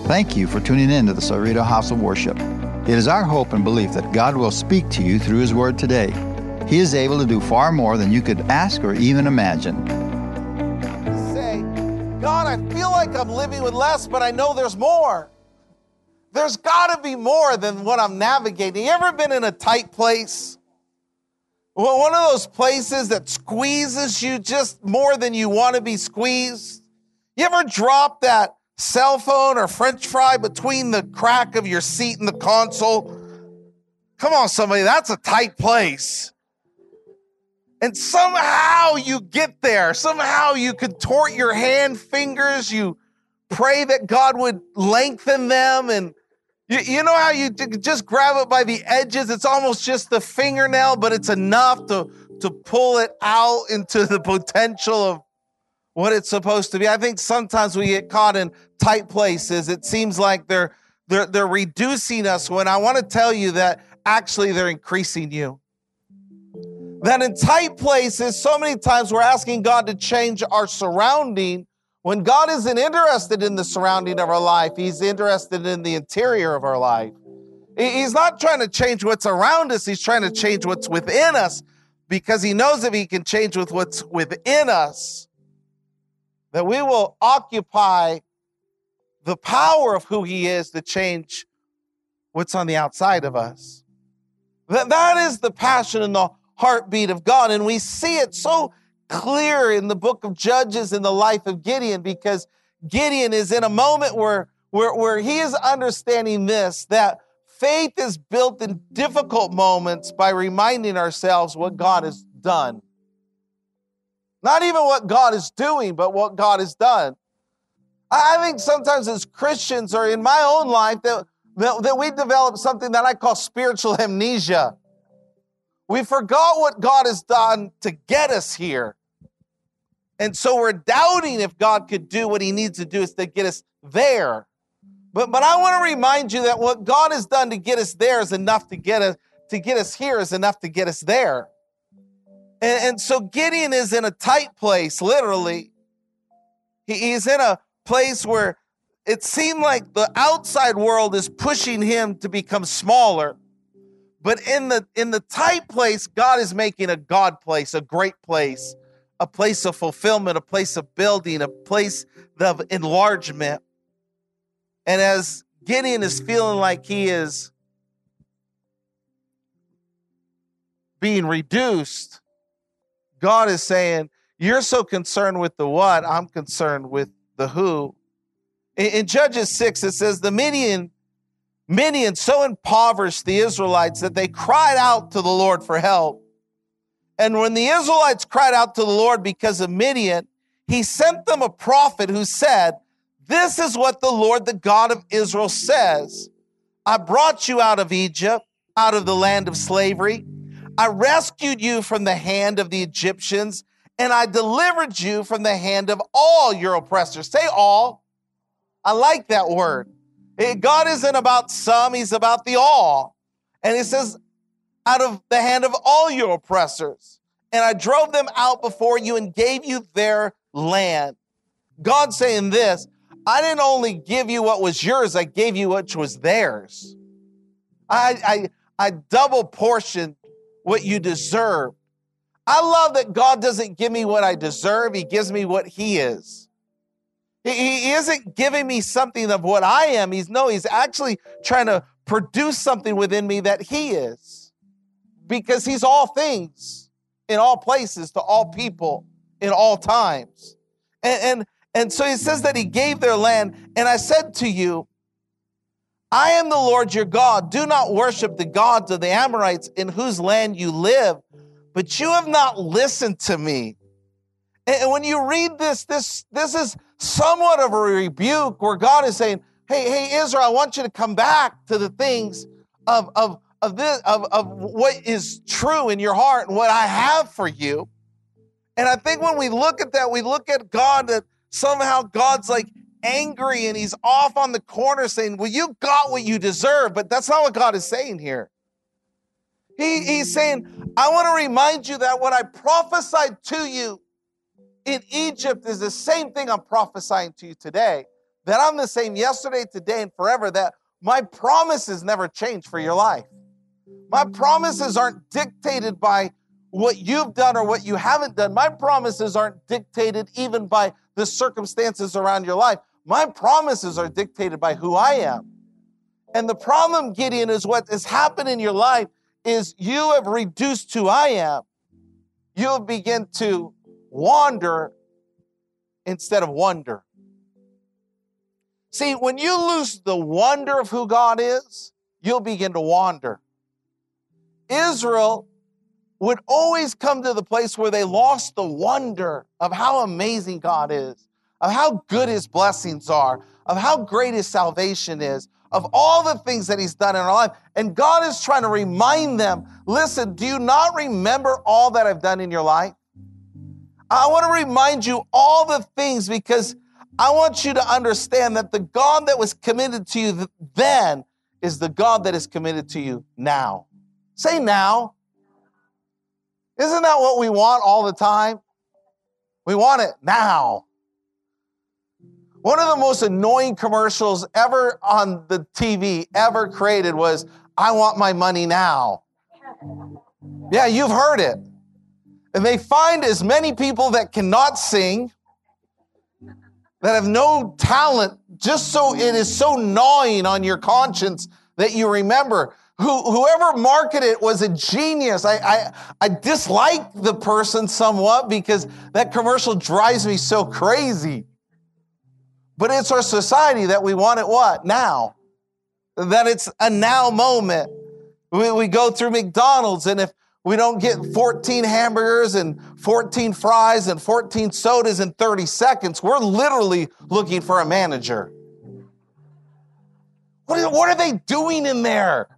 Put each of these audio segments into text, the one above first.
Thank you for tuning in to the Cerrito House of Worship. It is our hope and belief that God will speak to you through His Word today. He is able to do far more than you could ask or even imagine. Say, God, I feel like I'm living with less, but I know there's more. There's got to be more than what I'm navigating. You ever been in a tight place? Well, one of those places that squeezes you just more than you want to be squeezed? You ever drop that cell phone or French fry between the crack of your seat and the console? Come on, somebody, that's a tight place. And somehow you get there. Somehow you contort your hand fingers. You pray that God would lengthen them. And you know how you just grab it by the edges? It's almost just the fingernail, but it's enough to pull it out into the potential of what it's supposed to be. I think sometimes we get caught in tight places. It seems like they're reducing us, when I want to tell you that actually they're increasing you. That in tight places, so many times we're asking God to change our surrounding when God isn't interested in the surrounding of our life. He's interested in the interior of our life. He's not trying to change what's around us. He's trying to change what's within us, because He knows if He can change with what's within us, that we will occupy the power of who He is to change what's on the outside of us. That is the passion and the heartbeat of God. And we see it so clear in the book of Judges in the life of Gideon, because Gideon is in a moment where he is understanding this, that faith is built in difficult moments by reminding ourselves what God has done. Not even what God is doing, but what God has done. I think sometimes as Christians, or in my own life, that we develop something that I call spiritual amnesia. We forgot what God has done to get us here. And so we're doubting if God could do what He needs to do is to get us there. But I want to remind you that what God has done to get us there is enough to get us here is enough to get us there. And so Gideon is in a tight place, literally. He's in a place where it seemed like the outside world is pushing him to become smaller. But in the tight place, God is making a God place, a great place, a place of fulfillment, a place of building, a place of enlargement. And as Gideon is feeling like he is being reduced, God is saying, you're so concerned with the what, I'm concerned with the who. In Judges 6, it says, the Midian so impoverished the Israelites that they cried out to the Lord for help. And when the Israelites cried out to the Lord because of Midian, He sent them a prophet who said, this is what the Lord, the God of Israel, says. I brought you out of Egypt, out of the land of slavery. I rescued you from the hand of the Egyptians, and I delivered you from the hand of all your oppressors. Say all. I like that word. God isn't about some, He's about the all. And He says, out of the hand of all your oppressors. And I drove them out before you and gave you their land. God saying this, I didn't only give you what was yours, I gave you what was theirs. I double portioned what you deserve. I love that God doesn't give me what I deserve. He gives me what He is. He isn't giving me something of what I am. He's actually trying to produce something within me that He is. Because He's all things in all places to all people in all times. And so He says that He gave their land. And I said to you, I am the Lord your God. Do not worship the gods of the Amorites in whose land you live, but you have not listened to me. And when you read this is somewhat of a rebuke where God is saying, hey, Israel, I want you to come back to the things of what is true in your heart and what I have for you. And I think when we look at that, we look at God, that somehow God's like angry and He's off on the corner saying, well, you got what you deserve. But that's not what God is saying here. He's saying, I want to remind you that what I prophesied to you in Egypt is the same thing I'm prophesying to you today. that I'm the same yesterday, today, and forever, that my promises never change for your life. My promises aren't dictated by what you've done or what you haven't done. My promises aren't dictated even by the circumstances around your life. My promises are dictated by who I am. And the problem, Gideon, is what has happened in your life is you have reduced who I am. You have begun to wander instead of wonder. See, when you lose the wonder of who God is, you'll begin to wander. Israel would always come to the place where they lost the wonder of how amazing God is, of how good his blessings are, of how great his salvation is, of all the things that he's done in our life. And God is trying to remind them, listen, do you not remember all that I've done in your life? I want to remind you all the things because I want you to understand that the God that was committed to you then is the God that is committed to you now. Say now. Isn't that what we want all the time? We want it now. One of the most annoying commercials ever on the TV, ever created was, I want my money now. Yeah, you've heard it. And they find as many people that cannot sing, that have no talent, just so it is so gnawing on your conscience that you remember. Whoever marketed it was a genius. I dislike the person somewhat because that commercial drives me so crazy. But it's our society that we want it what? Now. That it's a now moment. We go through McDonald's, and if we don't get 14 hamburgers and 14 fries and 14 sodas in 30 seconds, we're literally looking for a manager. What are they doing in there?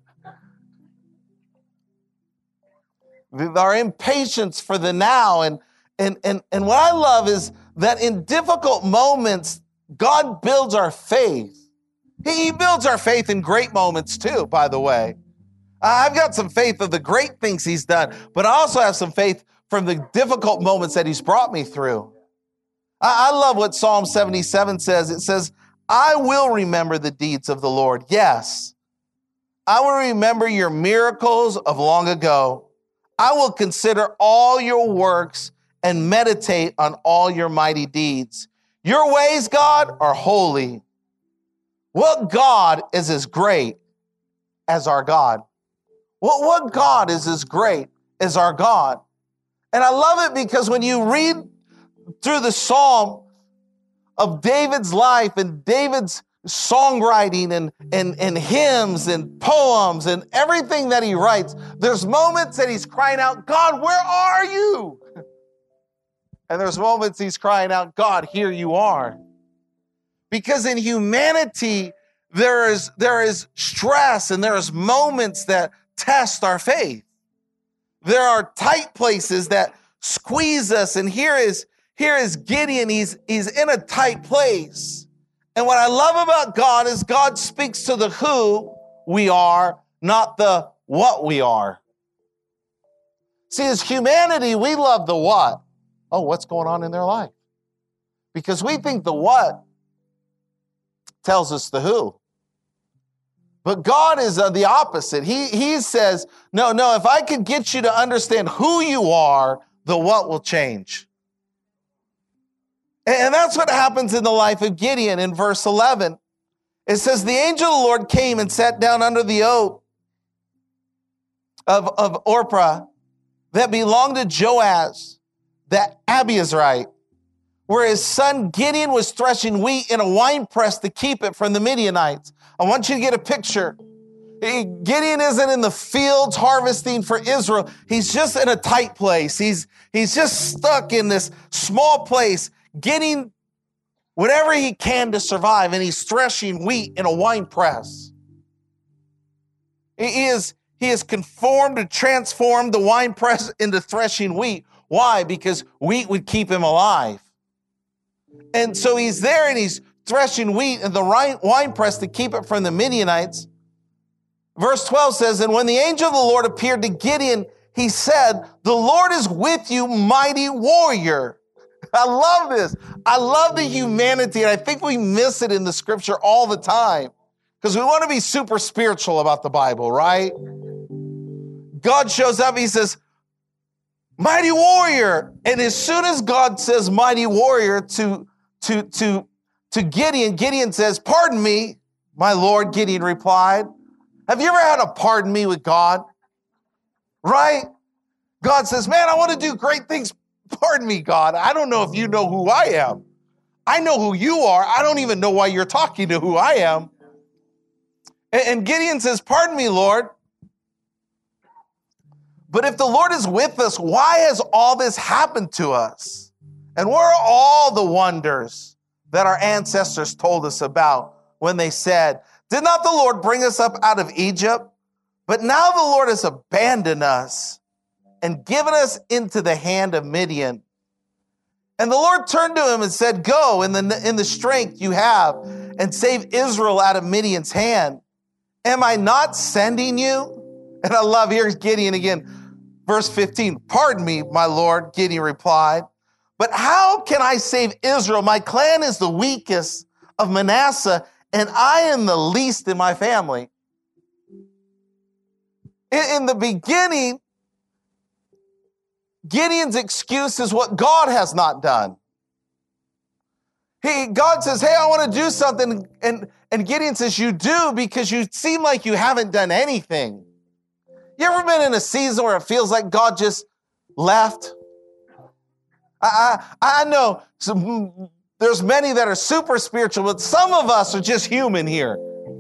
Our impatience for the now. And what I love is that in difficult moments, God builds our faith. He builds our faith in great moments too, by the way. I've got some faith of the great things he's done, but I also have some faith from the difficult moments that he's brought me through. I love what Psalm 77 says. It says, I will remember the deeds of the Lord. Yes, I will remember your miracles of long ago. I will consider all your works and meditate on all your mighty deeds. Your ways, God, are holy. What God is as great as our God? What God is as great as our God? And I love it because when you read through the Psalm of David's life and David's songwriting and hymns and poems and everything that he writes, there's moments that he's crying out, God, where are you? And there's moments he's crying out, God, here you are. Because in humanity, there is stress and there is moments that test our faith. There are tight places that squeeze us. And here is Gideon. He's in a tight place. And what I love about God is God speaks to the who we are, not the what we are. See, as humanity, we love the what. Oh, what's going on in their life? Because we think the what tells us the who. But God is the opposite. He says, no, if I could get you to understand who you are, the what will change. And that's what happens in the life of Gideon in verse 11. It says, the angel of the Lord came and sat down under the oak of Orpah that belonged to Joaz, that Abiezrite, where his son Gideon was threshing wheat in a winepress to keep it from the Midianites. I want you to get a picture. Gideon isn't in the fields harvesting for Israel. He's just in a tight place. He's just stuck in this small place, getting whatever he can to survive, and he's threshing wheat in a winepress. He is conformed to transform the winepress into threshing wheat. Why? Because wheat would keep him alive. And so he's there and he's threshing wheat in the winepress to keep it from the Midianites. Verse 12 says, and when the angel of the Lord appeared to Gideon, he said, the Lord is with you, mighty warrior. I love this. I love the humanity, and I think we miss it in the scripture all the time because we want to be super spiritual about the Bible, right? God shows up, he says, mighty warrior. And as soon as God says mighty warrior to Gideon, Gideon says, pardon me, my Lord, Gideon replied. Have you ever had a pardon me with God? Right? God says, man, I want to do great things. Pardon me, God. I don't know if you know who I am. I know who you are. I don't even know why you're talking to who I am. And Gideon says, pardon me, Lord. But if the Lord is with us, why has all this happened to us? And where are all the wonders that our ancestors told us about when they said, did not the Lord bring us up out of Egypt? But now the Lord has abandoned us and given us into the hand of Midian. And the Lord turned to him and said, go in the strength you have and save Israel out of Midian's hand. Am I not sending you? And I love, here's Gideon again. Verse 15, pardon me, my Lord, Gideon replied. But how can I save Israel? My clan is the weakest of Manasseh, and I am the least in my family. In the beginning, Gideon's excuse is what God has not done. God says, hey, I want to do something. And Gideon says, you do because you seem like you haven't done anything. You ever been in a season where it feels like God just left? I know there's many that are super spiritual, but some of us are just human here.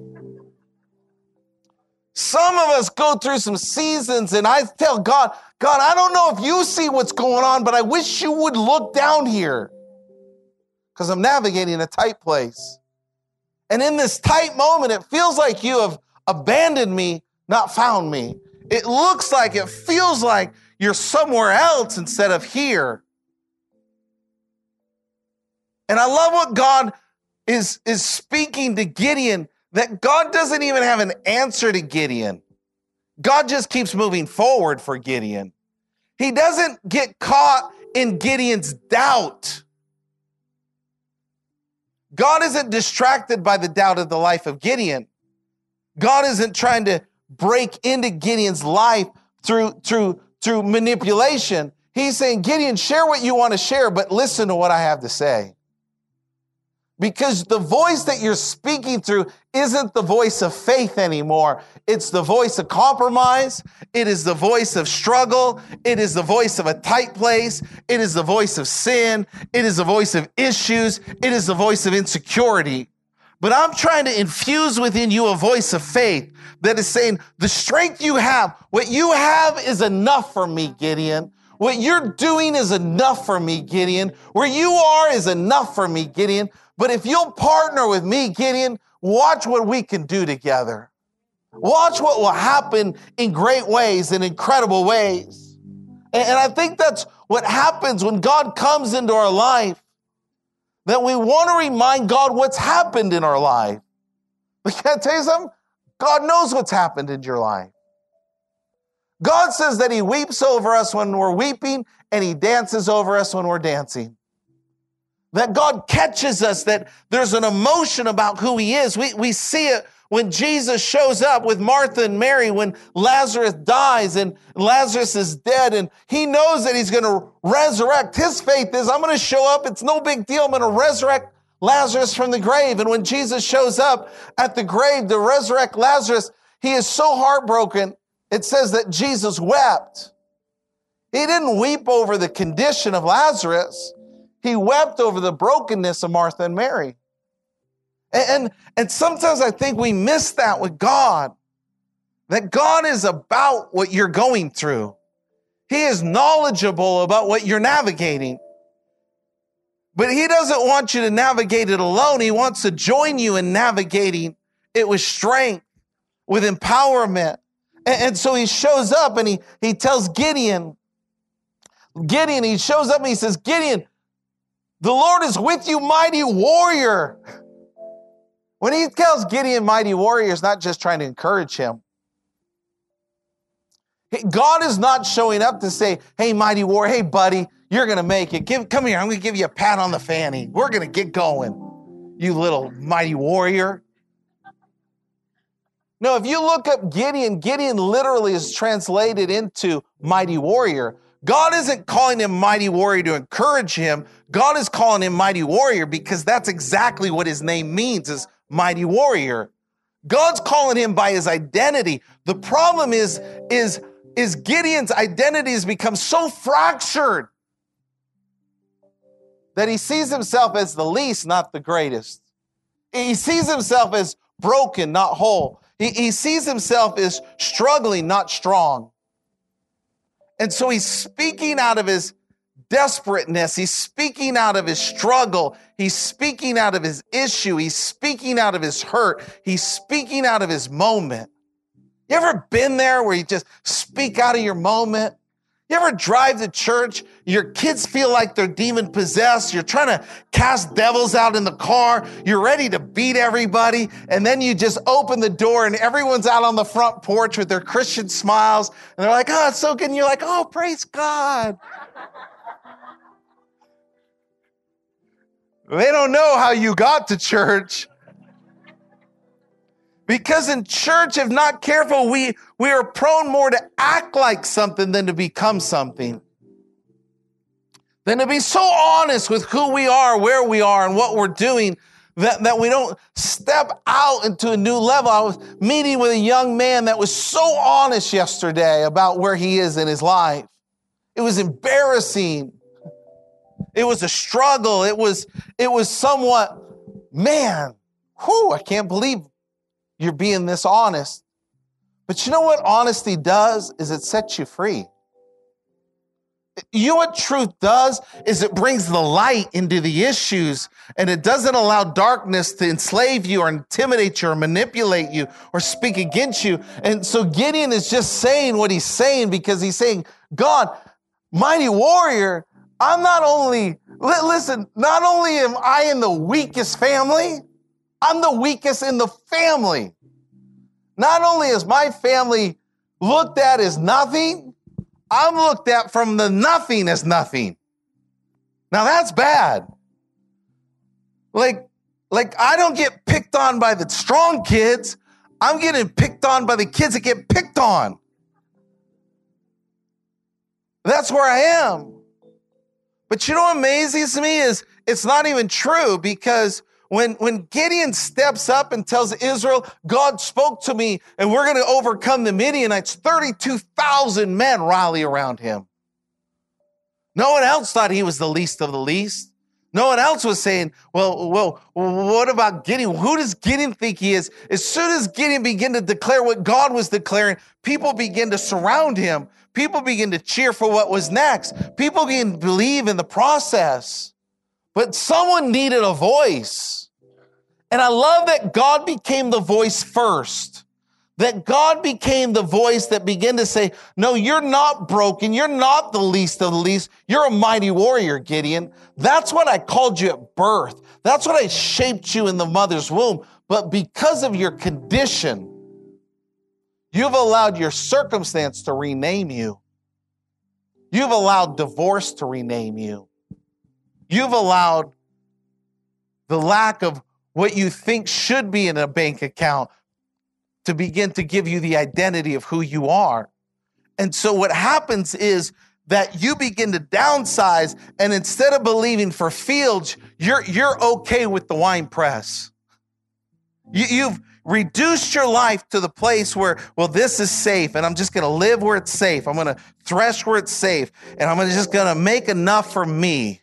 Some of us go through some seasons, and I tell God, I don't know if you see what's going on, but I wish you would look down here because I'm navigating a tight place. And in this tight moment, it feels like you have abandoned me, not found me. It looks like, it feels like you're somewhere else instead of here. And I love what God is speaking to Gideon, that God doesn't even have an answer to Gideon. God just keeps moving forward for Gideon. He doesn't get caught in Gideon's doubt. God isn't distracted by the doubt of the life of Gideon. God isn't trying to break into Gideon's life through manipulation. He's saying, Gideon, share what you want to share, but listen to what I have to say. Because the voice that you're speaking through isn't the voice of faith anymore. It's the voice of compromise. It is the voice of struggle. It is the voice of a tight place. It is the voice of sin. It is the voice of issues. It is the voice of insecurity. But I'm trying to infuse within you a voice of faith that is saying, the strength you have, what you have is enough for me, Gideon. What you're doing is enough for me, Gideon. Where you are is enough for me, Gideon. But if you'll partner with me, Gideon, watch what we can do together. Watch what will happen in great ways, in incredible ways. And I think that's what happens when God comes into our life, that we want to remind God what's happened in our life. But can I tell you something? God knows what's happened in your life. God says that he weeps over us when we're weeping, and he dances over us when we're dancing. That God catches us, that there's an emotion about who he is. We see it when Jesus shows up with Martha and Mary, when Lazarus dies and Lazarus is dead, and he knows that he's going to resurrect. His faith is, I'm going to show up. It's no big deal. I'm going to resurrect Lazarus from the grave. And when Jesus shows up at the grave to resurrect Lazarus, he is so heartbroken. It says that Jesus wept. He didn't weep over the condition of Lazarus. He wept over the brokenness of Martha and Mary. And sometimes I think we miss that with God, that God is about what you're going through. He is knowledgeable about what you're navigating. But he doesn't want you to navigate it alone. He wants to join you in navigating it with strength, with empowerment. And so he shows up and he tells Gideon, he shows up and he says, Gideon, the Lord is with you, mighty warrior. When he tells Gideon mighty warrior, he's not just trying to encourage him. God is not showing up to say, hey, mighty warrior, hey, buddy, You're going to make it. Come here. I'm going to give you a pat on the fanny. We're going to get going, you little mighty warrior. No, if you look up Gideon, Gideon literally is translated into mighty warrior. God isn't calling him mighty warrior to encourage him. God is calling him mighty warrior because that's exactly what his name means, is mighty warrior. God's calling him by his identity. The problem is Gideon's identity has become so fractured that he sees himself as the least, not the greatest. He sees himself as broken, not whole. He sees himself as struggling, not strong. And so he's speaking out of his desperateness. He's speaking out of his struggle. He's speaking out of his issue. He's speaking out of his hurt. He's speaking out of his moment. You ever been there where you just speak out of your moment? You ever drive to church, your kids feel like they're demon possessed, you're trying to cast devils out in the car, you're ready to beat everybody, and then you just open the door and everyone's out on the front porch with their Christian smiles, and they're like, oh, it's so good, and you're like, oh, praise God. They don't know how you got to church. Because in church, if not careful, we are prone more to act like something than to become something. Than to be so honest with who we are, where we are, and what we're doing, that we don't step out into a new level. I was meeting with a young man that was so honest yesterday about where he is in his life. It was embarrassing. It was a struggle. It was somewhat, man, I can't believe you're being this honest. But you know what honesty does? Is it sets you free. You know what truth does? Is it brings the light into the issues, and it doesn't allow darkness to enslave you or intimidate you or manipulate you or speak against you. And so Gideon is just saying what he's saying because he's saying, God, mighty warrior, not only am I in the weakest family, I'm the weakest in the family. Not only is my family looked at as nothing, I'm looked at from the nothing as nothing. Now that's bad. Like I don't get picked on by the strong kids. I'm getting picked on by the kids that get picked on. That's where I am. But you know what amazes me is it's not even true, because when Gideon steps up and tells Israel, God spoke to me and we're going to overcome the Midianites, 32,000 men rally around him. No one else thought he was the least of the least. No one else was saying, well, what about Gideon? Who does Gideon think he is? As soon as Gideon began to declare what God was declaring, people began to surround him. People began to cheer for what was next. People began to believe in the process. But someone needed a voice. And I love that God became the voice first. That God became the voice that began to say, no, you're not broken. You're not the least of the least. You're a mighty warrior, Gideon. That's what I called you at birth. That's what I shaped you in the mother's womb. But because of your condition, you've allowed your circumstance to rename you. You've allowed divorce to rename you. You've allowed the lack of what you think should be in a bank account to begin to give you the identity of who you are. And so what happens is that you begin to downsize, and instead of believing for fields, you're okay with the wine press. You've reduced your life to the place where, well, this is safe, and I'm just going to live where it's safe. I'm going to thresh where it's safe, and I'm just going to make enough for me.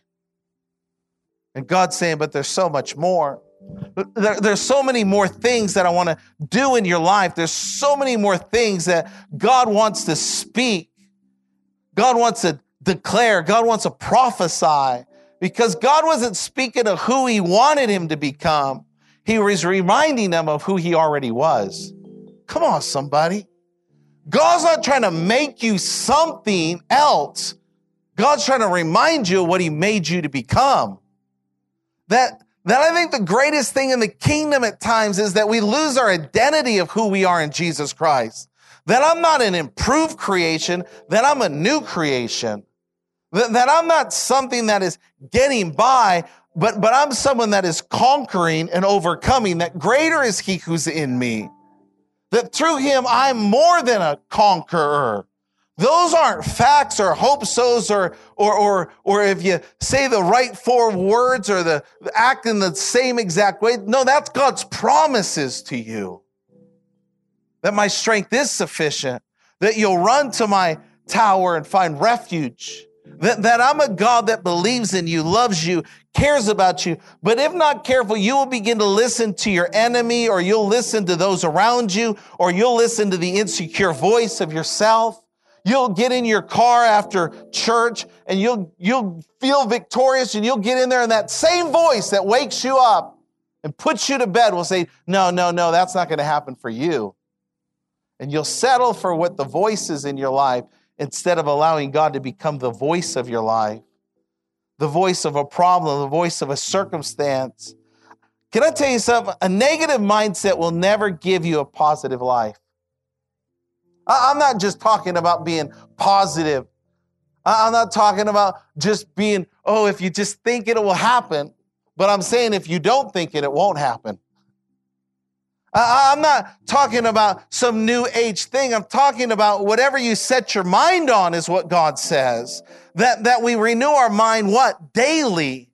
And God's saying, but there's so much more. There's so many more things that I want to do in your life. There's so many more things that God wants to speak. God wants to declare. God wants to prophesy, because God wasn't speaking of who he wanted him to become. He was reminding them of who he already was. Come on, somebody. God's not trying to make you something else. God's trying to remind you of what he made you to become. That I think the greatest thing in the kingdom at times is that we lose our identity of who we are in Jesus Christ. That I'm not an improved creation, that I'm a new creation. That I'm not something that is getting by, but I'm someone that is conquering and overcoming, that greater is he who's in me. That through him, I'm more than a conqueror. Those aren't facts or hope-sos or if you say the right four words or the act in the same exact way. No, that's God's promises to you. That my strength is sufficient. That you'll run to my tower and find refuge. That I'm a God that believes in you, loves you, cares about you. But if not careful, you will begin to listen to your enemy, or you'll listen to those around you, or you'll listen to the insecure voice of yourself. You'll get in your car after church and you'll feel victorious, and you'll get in there, and that same voice that wakes you up and puts you to bed will say, no, that's not going to happen for you. And you'll settle for what the voice is in your life, instead of allowing God to become the voice of your life, the voice of a problem, the voice of a circumstance. Can I tell you something? A negative mindset will never give you a positive life. I'm not just talking about being positive. I'm not talking about just being, if you just think it will happen. But I'm saying if you don't think it won't happen. I'm not talking about some new age thing. I'm talking about whatever you set your mind on is what God says. That we renew our mind, what? Daily.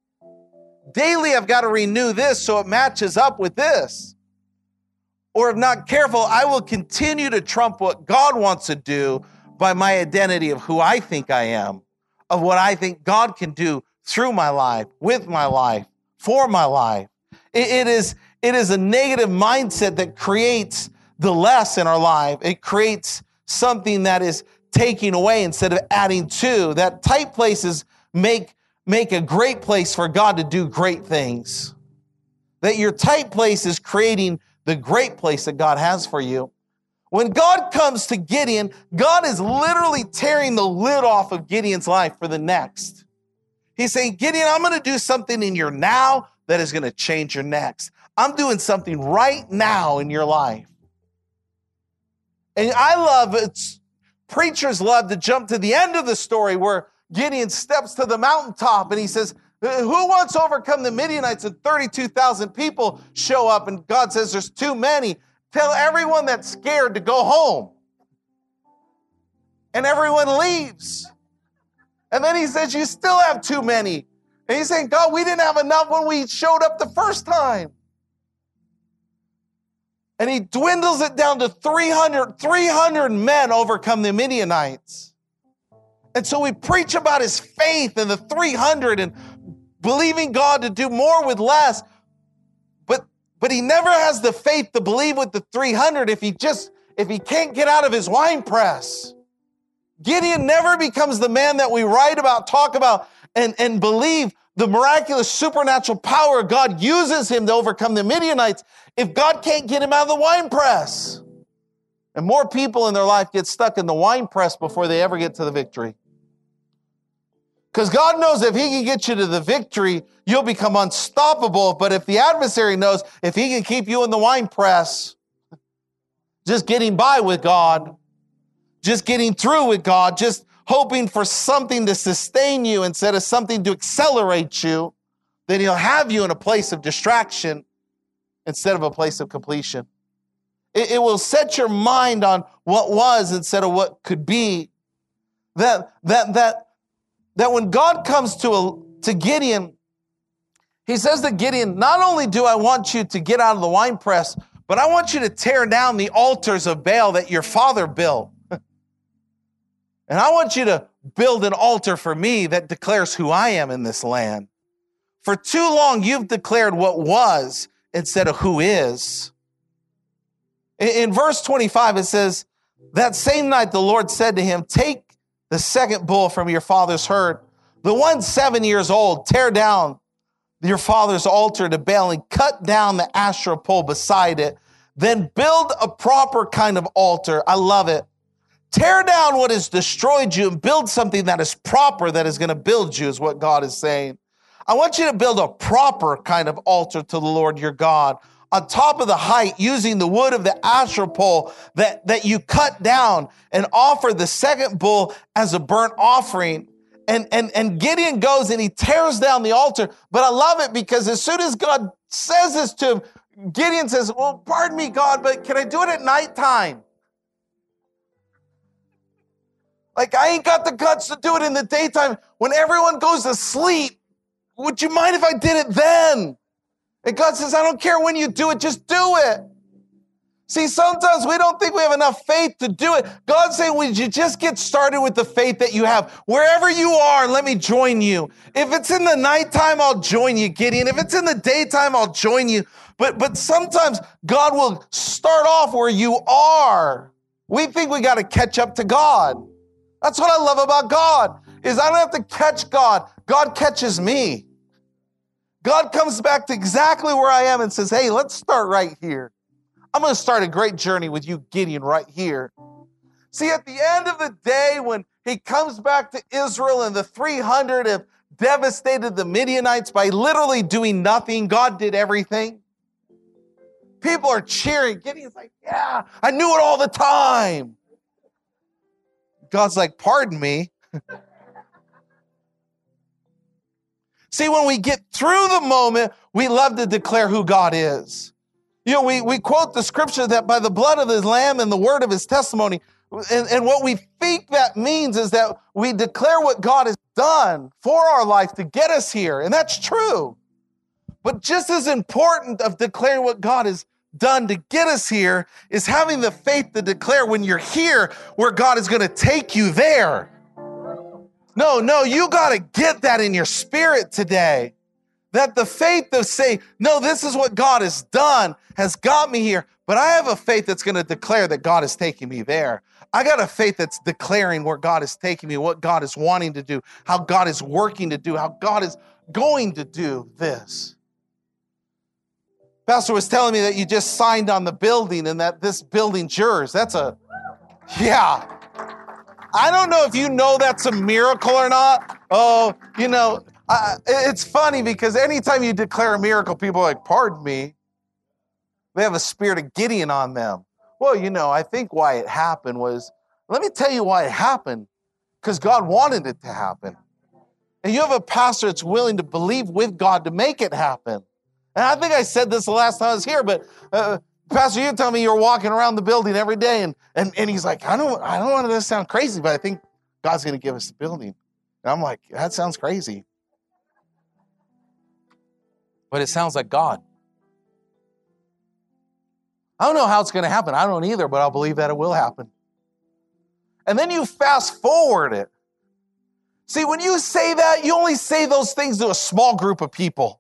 Daily, I've got to renew this so it matches up with this. Or if not careful, I will continue to trump what God wants to do by my identity of who I think I am, of what I think God can do through my life, with my life, for my life. It is a negative mindset that creates the less in our life. It creates something that is taking away instead of adding to. That tight places make a great place for God to do great things. That your tight place is creating the great place that God has for you. When God comes to Gideon, God is literally tearing the lid off of Gideon's life for the next. He's saying, Gideon, I'm going to do something in your now that is going to change your next. I'm doing something right now in your life. And I love it. Preachers love to jump to the end of the story where Gideon steps to the mountaintop and he says, who wants to overcome the Midianites? And 32,000 people show up, and God says there's too many. Tell everyone that's scared to go home. And everyone leaves. And then he says, you still have too many. And he's saying, God, we didn't have enough when we showed up the first time. And he dwindles it down to 300 men overcome the Midianites. And so we preach about his faith and the 300 and believing God to do more with less. But he never has the faith to believe with the 300 if he can't get out of his wine press. Gideon never becomes the man that we write about, talk about, and believe the miraculous supernatural power God uses him to overcome the Midianites if God can't get him out of the wine press. And more people in their life get stuck in the wine press before they ever get to the victory. Because God knows if he can get you to the victory, you'll become unstoppable. But if the adversary knows if he can keep you in the wine press, just getting by with God, just getting through with God, just hoping for something to sustain you instead of something to accelerate you, then he'll have you in a place of distraction instead of a place of completion. It will set your mind on what was instead of what could be. That when God comes to Gideon, he says to Gideon, not only do I want you to get out of the wine press, but I want you to tear down the altars of Baal that your father built. And I want you to build an altar for me that declares who I am in this land. For too long, you've declared what was instead of who is. In verse 25, it says, that same night the Lord said to him, take the second bull from your father's herd, the one 7 years old, tear down your father's altar to Baal and cut down the Asherah pole beside it. Then build a proper kind of altar. I love it. Tear down what has destroyed you and build something that is proper, that is going to build you, is what God is saying. I want you to build a proper kind of altar to the Lord your God on top of the height, using the wood of the Asherah pole that you cut down, and offer the second bull as a burnt offering. And Gideon goes and he tears down the altar. But I love it because as soon as God says this to him, Gideon says, well, pardon me, God, but can I do it at nighttime? Like, I ain't got the guts to do it in the daytime. When everyone goes to sleep, would you mind if I did it then? And God says, I don't care when you do it, just do it. See, sometimes we don't think we have enough faith to do it. God's saying, would you just get started with the faith that you have? Wherever you are, let me join you. If it's in the nighttime, I'll join you, Gideon. If it's in the daytime, I'll join you. But sometimes God will start off where you are. We think we got to catch up to God. That's what I love about God, is I don't have to catch God. God catches me. God comes back to exactly where I am and says, hey, let's start right here. I'm going to start a great journey with you, Gideon, right here. See, at the end of the day, when he comes back to Israel and the 300 have devastated the Midianites by literally doing nothing, God did everything. People are cheering. Gideon's like, yeah, I knew it all the time. God's like, pardon me. See, when we get through the moment, we love to declare who God is. You know, we quote the scripture that by the blood of his lamb and the word of his testimony, and what we think that means is that we declare what God has done for our life to get us here, and that's true. But just as important of declaring what God has done to get us here is having the faith to declare when you're here where God is going to take you there. No, you got to get that in your spirit today. That the faith to say, no, this is what God has done, has got me here. But I have a faith that's going to declare that God is taking me there. I got a faith that's declaring where God is taking me, what God is wanting to do, how God is working to do, how God is going to do this. Pastor was telling me that you just signed on the building and that this building's yours. Yeah. I don't know if you know that's a miracle or not. Oh, you know, it's funny because anytime you declare a miracle, people are like, pardon me. They have a spirit of Gideon on them. Well, you know, I think why it happened was, let me tell you why it happened. Because God wanted it to happen. And you have a pastor that's willing to believe with God to make it happen. And I think I said this the last time I was here, but Pastor, you tell me you're walking around the building every day, and he's like, I don't want to sound crazy, but I think God's going to give us the building. And I'm like, that sounds crazy. But it sounds like God. I don't know how it's going to happen. I don't either, but I'll believe that it will happen. And then you fast forward it. See, when you say that, you only say those things to a small group of people.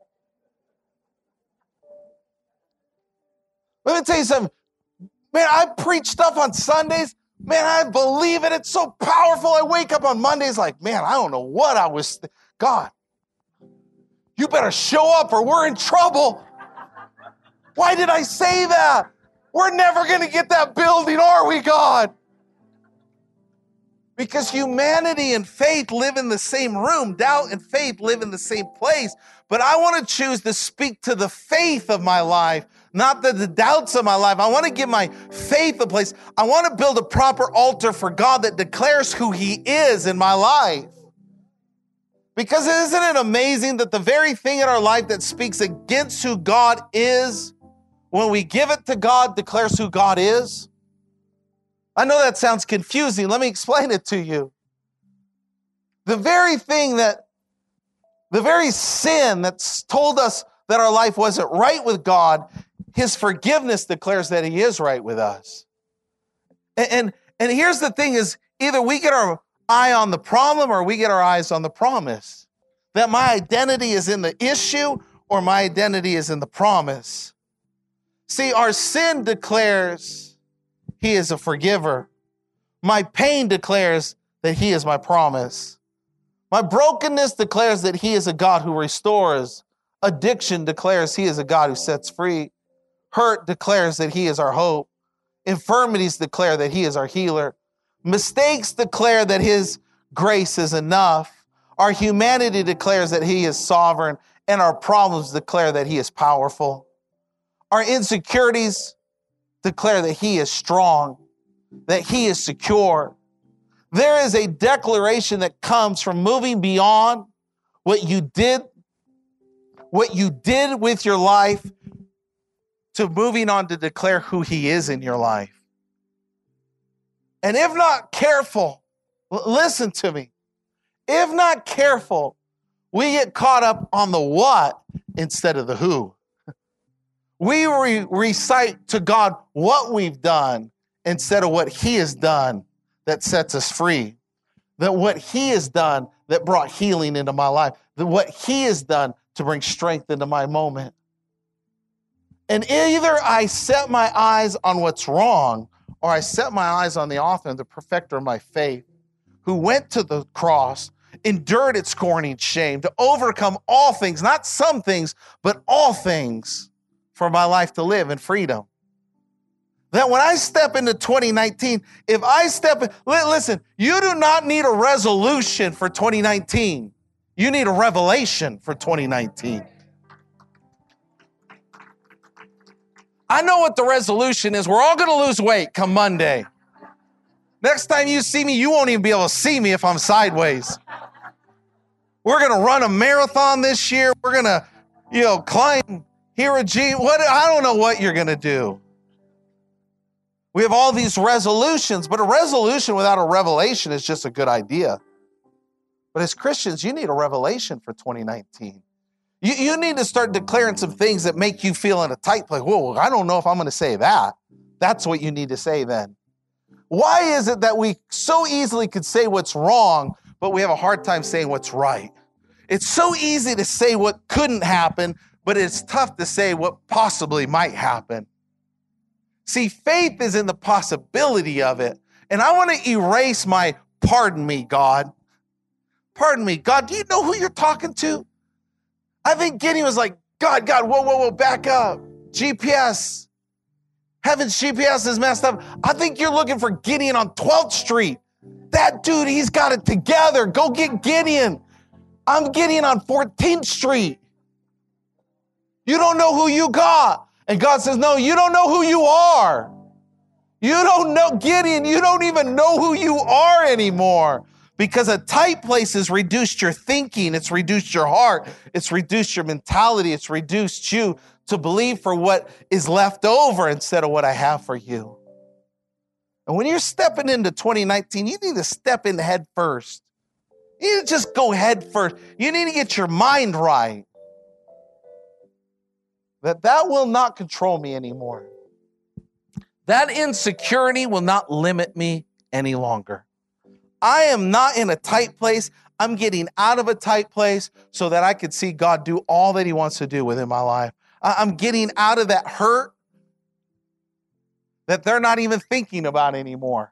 Let me tell you something. Man, I preach stuff on Sundays. Man, I believe it. It's so powerful. I wake up on Mondays like, man, I don't know what I was. God, you better show up or we're in trouble. Why did I say that? We're never going to get that building, are we, God? Because humanity and faith live in the same room. Doubt and faith live in the same place. But I want to choose to speak to the faith of my life, not the doubts of my life. I want to give my faith a place. I want to build a proper altar for God that declares who he is in my life. Because isn't it amazing that the very thing in our life that speaks against who God is, when we give it to God, declares who God is? I know that sounds confusing. Let me explain it to you. The very sin that's told us that our life wasn't right with God, his forgiveness declares that he is right with us. And here's the thing is, either we get our eye on the problem or we get our eyes on the promise. That my identity is in the issue or my identity is in the promise. See, our sin declares he is a forgiver. My pain declares that he is my promise. My brokenness declares that he is a God who restores. Addiction declares he is a God who sets free. Hurt declares that he is our hope. Infirmities declare that he is our healer. Mistakes declare that his grace is enough. Our humanity declares that he is sovereign, and our problems declare that he is powerful. Our insecurities declare that he is strong, that he is secure, There is a declaration that comes from moving beyond what you did with your life to moving on to declare who he is in your life. And if not careful, listen to me. If not careful, we get caught up on the what instead of the who. We recite to God what we've done instead of what he has done that sets us free. That what he has done that brought healing into my life. That what he has done to bring strength into my moment. And either I set my eyes on what's wrong, or I set my eyes on the author and the perfecter of my faith, who went to the cross, endured its scorning shame to overcome all things, not some things, but all things for my life to live in freedom. That when I step into 2019, if I step in, listen, you do not need a resolution for 2019. You need a revelation for 2019. I know what the resolution is. We're all going to lose weight come Monday. Next time you see me, you won't even be able to see me if I'm sideways. We're going to run a marathon this year. We're going to, climb Hero G. I don't know what you're going to do. We have all these resolutions, but a resolution without a revelation is just a good idea. But as Christians, you need a revelation for 2019. You need to start declaring some things that make you feel in a tight place. Whoa, I don't know if I'm going to say that. That's what you need to say then. Why is it that we so easily could say what's wrong, but we have a hard time saying what's right? It's so easy to say what couldn't happen, but it's tough to say what possibly might happen. See, faith is in the possibility of it. And I want to erase my pardon me, God. Pardon me, God, do you know who you're talking to? I think Gideon was like, God, whoa, back up. GPS. Heaven's GPS is messed up. I think you're looking for Gideon on 12th Street. That dude, he's got it together. Go get Gideon. I'm Gideon on 14th Street. You don't know who you got. And God says, no, you don't know who you are. You don't know, Gideon, you don't even know who you are anymore. Because a tight place has reduced your thinking, it's reduced your heart, it's reduced your mentality, it's reduced you to believe for what is left over instead of what I have for you. And when you're stepping into 2019, you need to step in head first. You need to just go head first. You need to get your mind right. That will not control me anymore. That insecurity will not limit me any longer. I am not in a tight place. I'm getting out of a tight place so that I could see God do all that he wants to do within my life. I'm getting out of that hurt that they're not even thinking about anymore.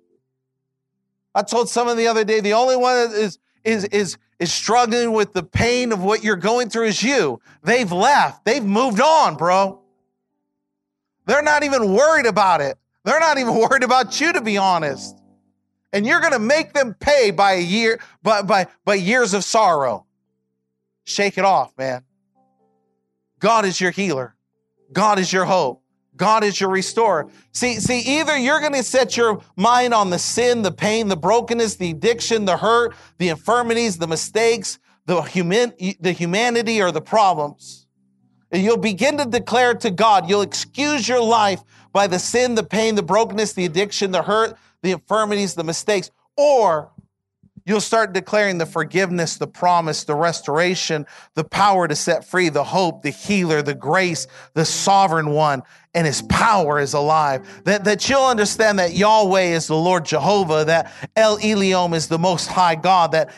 I told someone the other day, the only one that is struggling with the pain of what you're going through is you. They've left. They've moved on, bro. They're not even worried about it. They're not even worried about you, to be honest. And you're going to make them pay by years of sorrow. Shake it off, man. God is your healer. God is your hope. God is your restorer. See, either you're going to set your mind on the sin, the pain, the brokenness, the addiction, the hurt, the infirmities, the mistakes, the humanity, or the problems. And you'll begin to declare to God, you'll excuse your life by the sin, the pain, the brokenness, the addiction, the hurt, the infirmities, the mistakes, or you'll start declaring the forgiveness, the promise, the restoration, the power to set free, the hope, the healer, the grace, the sovereign one, and his power is alive. That you'll understand that Yahweh is the Lord Jehovah, that El Elyon is the Most High God, that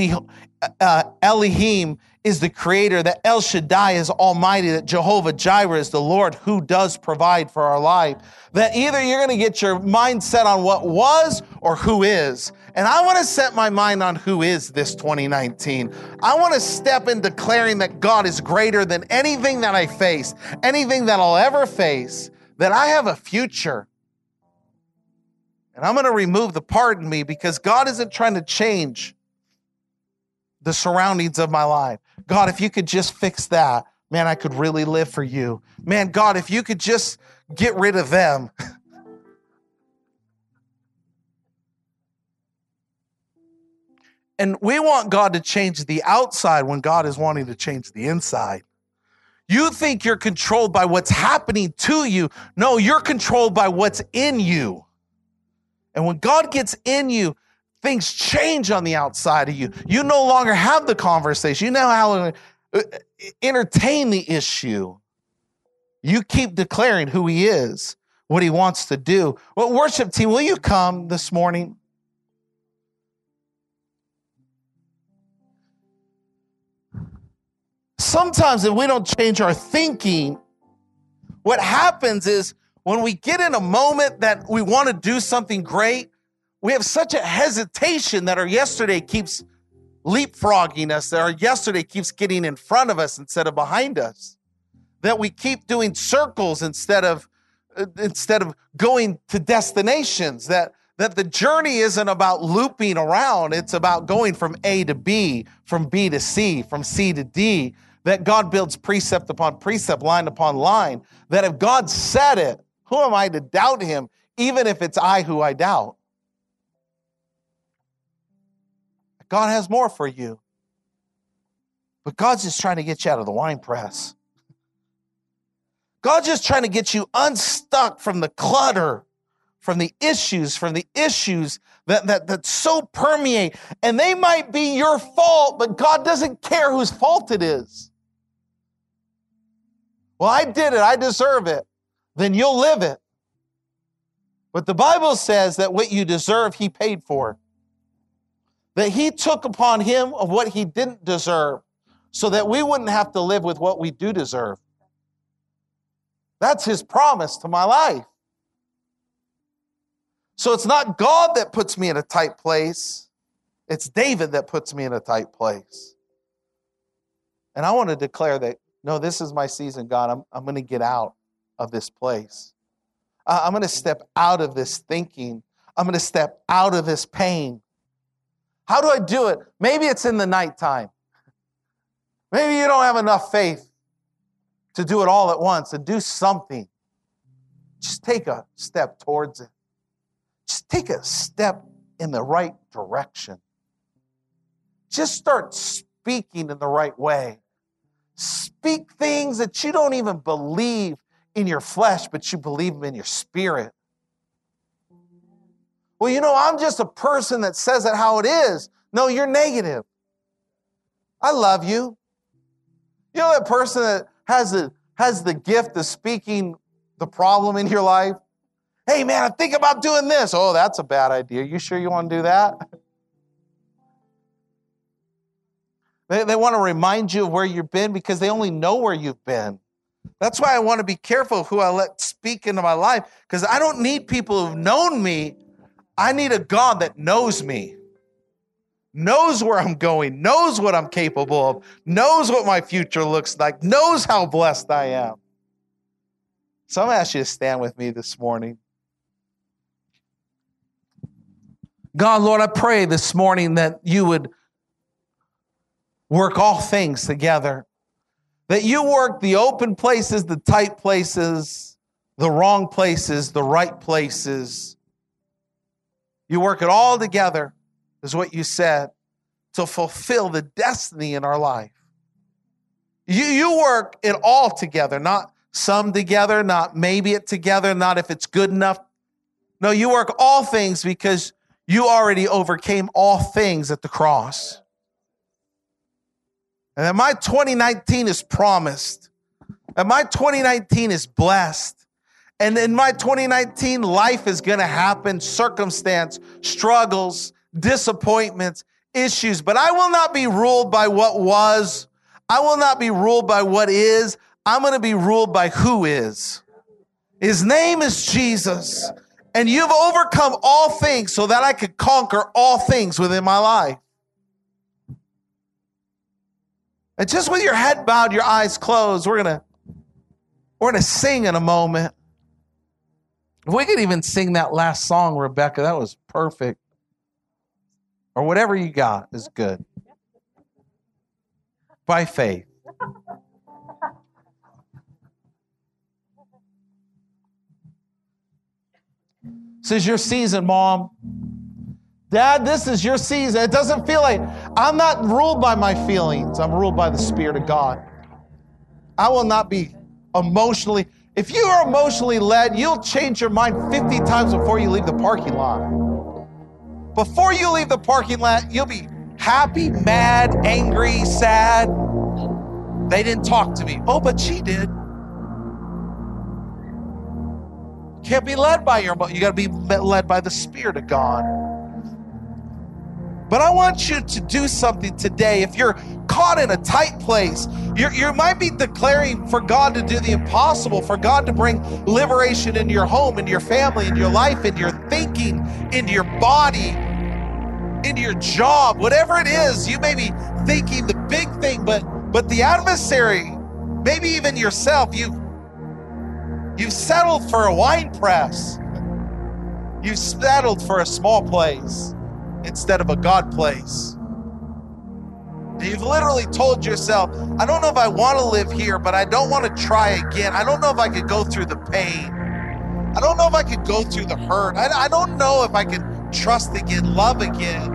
Elohim is the creator, that El Shaddai is almighty, that Jehovah Jireh is the Lord who does provide for our life. That either you're going to get your mind set on what was or who is. And I want to set my mind on who is this 2019. I want to step in declaring that God is greater than anything that I face, anything that I'll ever face, that I have a future. And I'm going to remove the pardon me because God isn't trying to change the surroundings of my life. God, if you could just fix that, man, I could really live for you. Man, God, if you could just get rid of them. And we want God to change the outside when God is wanting to change the inside. You think you're controlled by what's happening to you. No, you're controlled by what's in you. And when God gets in you, things change on the outside of you. You no longer have the conversation. You know how to entertain the issue. You keep declaring who he is, what he wants to do. Well, worship team, will you come this morning? Sometimes if we don't change our thinking, what happens is when we get in a moment that we want to do something great, we have such a hesitation that our yesterday keeps leapfrogging us, that our yesterday keeps getting in front of us instead of behind us, that we keep doing circles instead of going to destinations, that the journey isn't about looping around. It's about going from A to B, from B to C, from C to D, that God builds precept upon precept, line upon line, that if God said it, who am I to doubt him, even if it's I who I doubt? God has more for you. But God's just trying to get you out of the wine press. God's just trying to get you unstuck from the clutter, from the issues that so permeate. And they might be your fault, but God doesn't care whose fault it is. Well, I did it. I deserve it. Then you'll live it. But the Bible says that what you deserve, he paid for. That he took upon him of what he didn't deserve so that we wouldn't have to live with what we do deserve. That's his promise to my life. So it's not God that puts me in a tight place. It's David that puts me in a tight place. And I want to declare that, no, this is my season, God. I'm going to get out of this place. I'm going to step out of this thinking. I'm going to step out of this pain. How do I do it? Maybe it's in the nighttime. Maybe you don't have enough faith to do it all at once and do something. Just take a step towards it. Just take a step in the right direction. Just start speaking in the right way. Speak things that you don't even believe in your flesh, but you believe them in your spirit. Well, you know, I'm just a person that says it how it is. No, you're negative. I love you. You know that person that has the gift of speaking the problem in your life? Hey, man, I think about doing this. Oh, that's a bad idea. You sure you want to do that? They want to remind you of where you've been because they only know where you've been. That's why I want to be careful who I let speak into my life, because I don't need people who've known me. I need a God that knows me, knows where I'm going, knows what I'm capable of, knows what my future looks like, knows how blessed I am. So I'm going to ask you to stand with me this morning. God, Lord, I pray this morning that you would work all things together. That you work the open places, the tight places, the wrong places, the right places. You work it all together, is what you said, to fulfill the destiny in our life. You work it all together, not some together, not maybe it together, not if it's good enough. No, you work all things because you already overcame all things at the cross. And that my 2019 is promised. And my 2019 is blessed. And in my 2019, life is going to happen, circumstance, struggles, disappointments, issues. But I will not be ruled by what was. I will not be ruled by what is. I'm going to be ruled by who is. His name is Jesus. And you've overcome all things so that I could conquer all things within my life. And just with your head bowed, your eyes closed, we're gonna sing in a moment. If we could even sing that last song, Rebecca, that was perfect. Or whatever you got is good. By faith. This is your season, Mom. Dad, this is your season. It doesn't feel like, I'm not ruled by my feelings. I'm ruled by the Spirit of God. I will not be emotionally. If you are emotionally led, you'll change your mind 50 times before you leave the parking lot. Before you leave the parking lot, you'll be happy, mad, angry, sad. They didn't talk to me. Oh, but she did. You can't be led by your emotion. You got to be led by the Spirit of God. But I want you to do something today. If you're caught in a tight place, you might be declaring for God to do the impossible, for God to bring liberation into your home, into your family, into your life, into your thinking, into your body, into your job, whatever it is. You may be thinking the big thing, but the adversary, maybe even yourself, you've settled for a wine press. You've settled for a small place instead of a God place. You've literally told yourself, I don't know if I want to live here, but I don't want to try again. I don't know if I could go through the pain. I don't know if I could go through the hurt. I don't know if I could trust again, love again.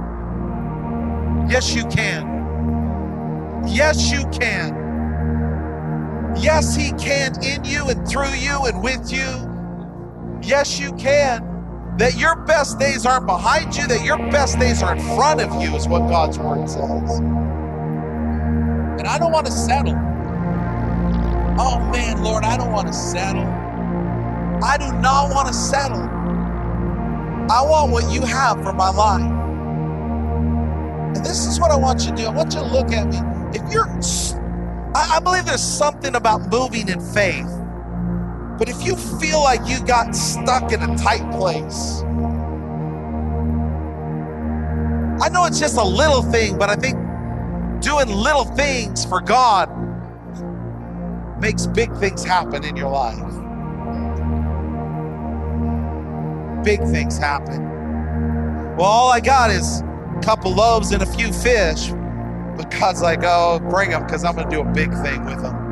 Yes, you can. Yes, you can. Yes, He can in you and through you and with you. Yes, you can. That your best days aren't behind you, that your best days are in front of you is what God's word says. And I don't want to settle. Oh man, Lord, I don't want to settle. I do not want to settle. I want what you have for my life. And this is what I want you to do. I want you to look at me. If you're, I believe there's something about moving in faith. But if you feel like you got stuck in a tight place, I know it's just a little thing, but I think doing little things for God makes big things happen in your life. Big things happen. Well, all I got is a couple loaves and a few fish, but God's like, oh, bring them because I'm going to do a big thing with them.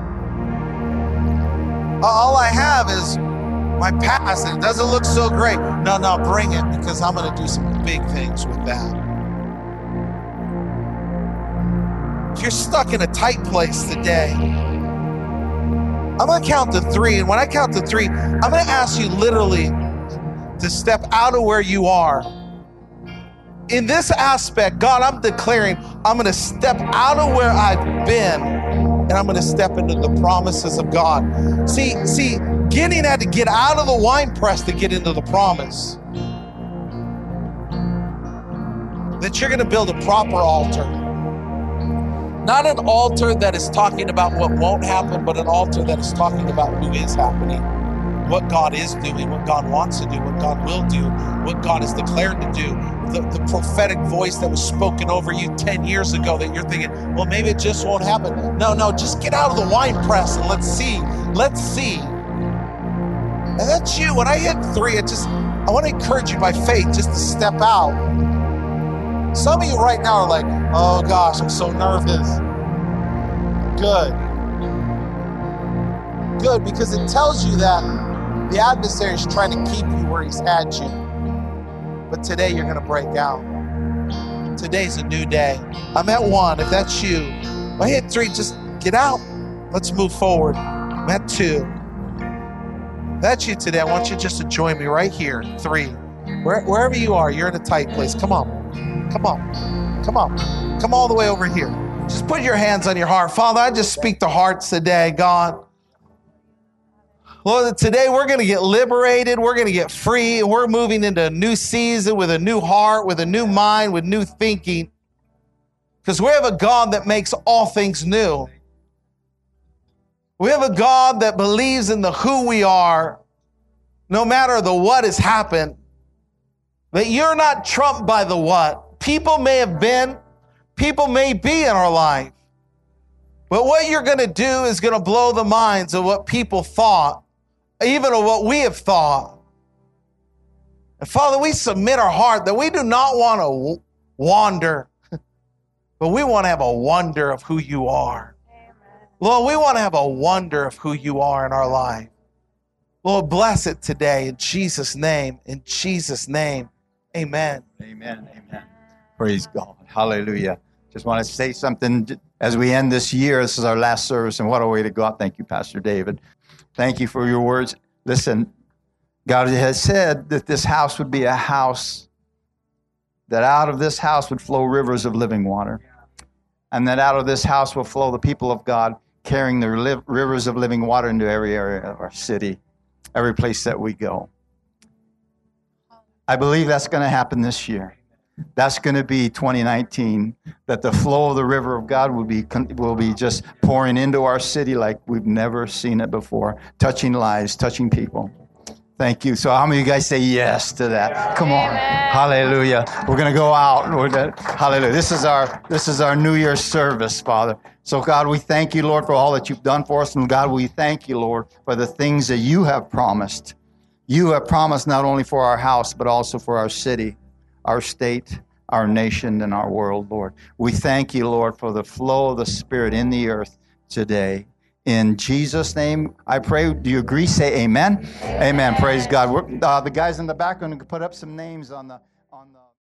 All I have is my past and it doesn't look so great. No, bring it because I'm going to do some big things with that. If you're stuck in a tight place today, I'm going to count to 3. And when I count to 3, I'm going to ask you literally to step out of where you are. In this aspect, God, I'm declaring I'm going to step out of where I've been. And I'm going to step into the promises of God. See, Gideon had to get out of the wine press to get into the promise. That you're going to build a proper altar. Not an altar that is talking about what won't happen, but an altar that is talking about who is happening. What God is doing, what God wants to do, what God will do, what God has declared to do. The prophetic voice that was spoken over you 10 years ago that you're thinking, well, maybe it just won't happen. No, just get out of the wine press and let's see. Let's see. And that's you. When I hit 3, I want to encourage you by faith just to step out. Some of you right now are like, oh gosh, I'm so nervous. Good, because it tells you that the adversary is trying to keep you where he's had you. But today you're going to break out. Today's a new day. I'm at 1. If that's you, I hit 3. Just get out. Let's move forward. I'm at 2. If that's you today, I want you just to join me right here. 3. Wherever you are, you're in a tight place. Come on. Come all the way over here. Just put your hands on your heart. Father, I just speak to hearts today, God. Lord, today we're going to get liberated. We're going to get free. We're moving into a new season with a new heart, with a new mind, with new thinking. Because we have a God that makes all things new. We have a God that believes in the who we are, no matter the what has happened. That you're not trumped by the what. People may have been, people may be in our life. But what you're going to do is going to blow the minds of what people thought, even of what we have thought. And Father, we submit our heart that we do not want to wander, but we want to have a wonder of who you are. Amen. Lord, we want to have a wonder of who you are in our life. Lord, bless it today in Jesus' name, in Jesus' name. Amen. Amen. Amen. Praise God. Hallelujah. Just want to say something as we end this year. This is our last service, and what a way to go out. Thank you, Pastor David. Thank you for your words. Listen, God has said that this house would be a house, that out of this house would flow rivers of living water, and that out of this house will flow the people of God carrying the rivers of living water into every area of our city, every place that we go. I believe that's going to happen this year. That's going to be 2019, that the flow of the river of God will be just pouring into our city like we've never seen it before, touching lives, touching people. Thank you. So how many of you guys say yes to that? Come on. Amen. Hallelujah. We're going to go out. Hallelujah. This is our New Year's service, Father. So God, we thank you, Lord, for all that you've done for us. And God, we thank you, Lord, for the things that you have promised. You have promised not only for our house, but also for our city, our state, our nation, and our world, Lord. We thank you, Lord, for the flow of the Spirit in the earth today. In Jesus' name, I pray. Do you agree? Say amen. Amen. Praise God. The guys in the back are going to put up some names on the